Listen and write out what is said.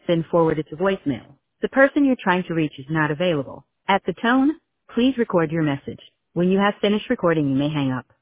then forward it to voicemail. The person you're trying to reach is not available. At the tone, please record your message. When you have finished recording, you may hang up.